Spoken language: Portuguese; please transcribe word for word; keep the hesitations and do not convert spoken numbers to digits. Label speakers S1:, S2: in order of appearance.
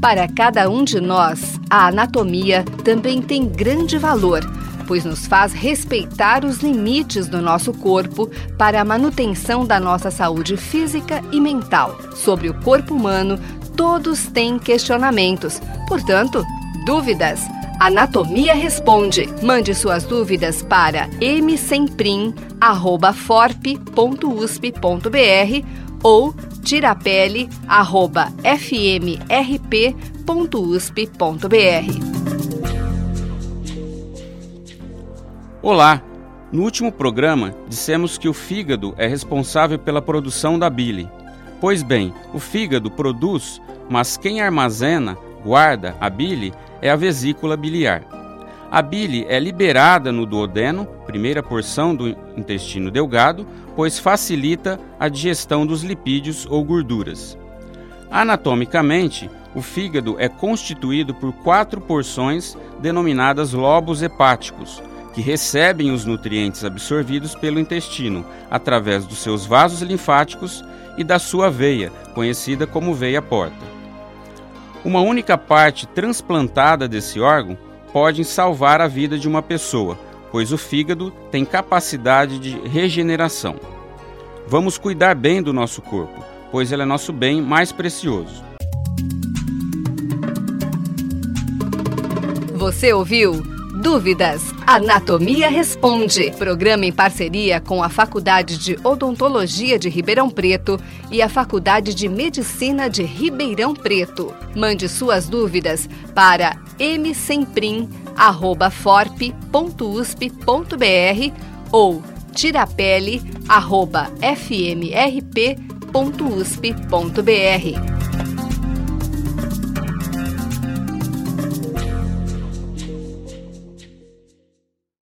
S1: Para cada um de nós, a anatomia também tem grande valor, pois nos faz respeitar os limites do nosso corpo para a manutenção da nossa saúde física e mental. Sobre o corpo humano, todos têm questionamentos, portanto, dúvidas. Anatomia Responde. Mande suas dúvidas para m semprim arroba forp ponto usp ponto br ou tirapele arroba f m r p ponto usp ponto br.
S2: Olá! No último programa, dissemos que o fígado é responsável pela produção da bile. Pois bem, o fígado produz, mas quem armazena, guarda a bile é a vesícula biliar. A bile é liberada no duodeno, primeira porção do intestino delgado, pois facilita a digestão dos lipídios ou gorduras. Anatomicamente, o fígado é constituído por quatro porções denominadas lobos hepáticos, que recebem os nutrientes absorvidos pelo intestino através dos seus vasos linfáticos e da sua veia, conhecida como veia porta. Uma única parte transplantada desse órgão pode salvar a vida de uma pessoa, pois o fígado tem capacidade de regeneração. Vamos cuidar bem do nosso corpo, pois ele é nosso bem mais precioso.
S1: Você ouviu? Dúvidas? Anatomia Responde. Programa em parceria com a Faculdade de Odontologia de Ribeirão Preto e a Faculdade de Medicina de Ribeirão Preto. Mande suas dúvidas para m semprim arroba forp ponto usp ponto br ou tirapele arroba f m r p ponto usp ponto br.